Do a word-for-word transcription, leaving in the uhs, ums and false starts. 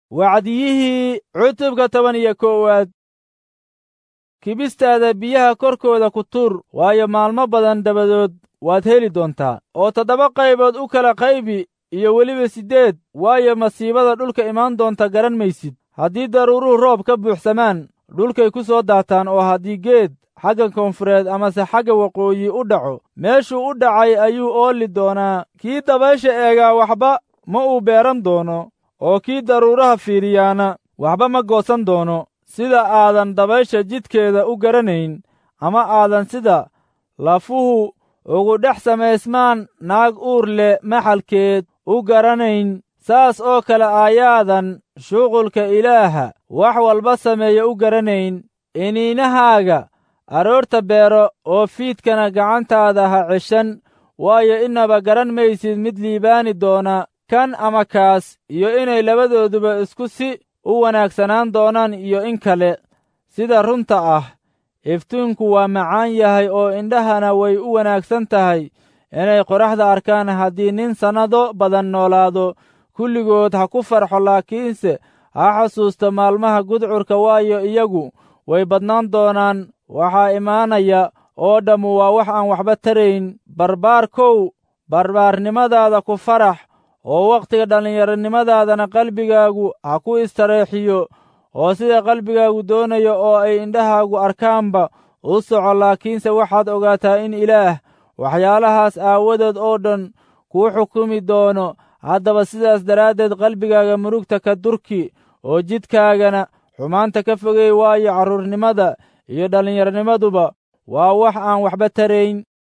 wacdiyihii cutubka toban iyo koowaad. kibistaada biyaha korkooda ku tuur, waayo maalmo badan dabadood waad heli doontaa. oo toddoba qaybood u kala qaybi, iyo weliba siddeed, waayo masiibada dhulka imaan doonta garan maysid. haddii daruuruhu roob ka buuxsamaan, dhulkay ku soo daataan. oo haddii geed xagga koonfureed amase xagga waqooyi u dhaco, meeshuu u dhacay ayuu ooli doonaa. kii dabaysha eegaa waxba ma uu beeran doono, oo kii daruuraha fiiriyaana waxba ma goosan doono. sida aadan dabaysha jidkeeda u garanayn, ama aadan sida lafuhu ugu dhex samaysmaan naag uur leh maxalkeed u garanayn, saas oo kale ayaadan shuqulka Ilaaha wax walba sameeya u garanayn. iniinahaaga aroorta beero, oo fiidkana gacantaada ha ceshan, waayo innaba garan maysid mid liibaani doona kan ama kaas, iyo inay labadooduba isku si u wanaagsanaan doonaan iyo in kale. sida runta ah, iftiinku waa macaan yahay, oo indhahana way u wanaagsan tahay inay qoraxda arkaan. haddii nin sannado badan noolaado, kulligood ha ku farxo, laakiinse ha xasuusto maalmaha gudcurka, waayo iyagu way badnaan doonaan. waxaa imaanaya oo dhammu waa wax aan waxba tarayn. barbaarkow, barbaarnimadaada ku farax, oo wakhtiga dhallinyaronimadaadana qalbigaagu ha ku istareexiyo. oo sida qalbigaagu doonayo oo ay indhahaagu arkaanba u soco. laakiinse waxaad ogaataa in ilaah waxyaalahaas aawadood oo dhan kuu xukumi doono. haddaba sidaas daraaddeed qalbigaaga murugta ka durki, oo jidkaagana xumaanta ka fogey, waayo carruurnimada iyo dhallinyaronimaduba waa wax aan waxba tarayn.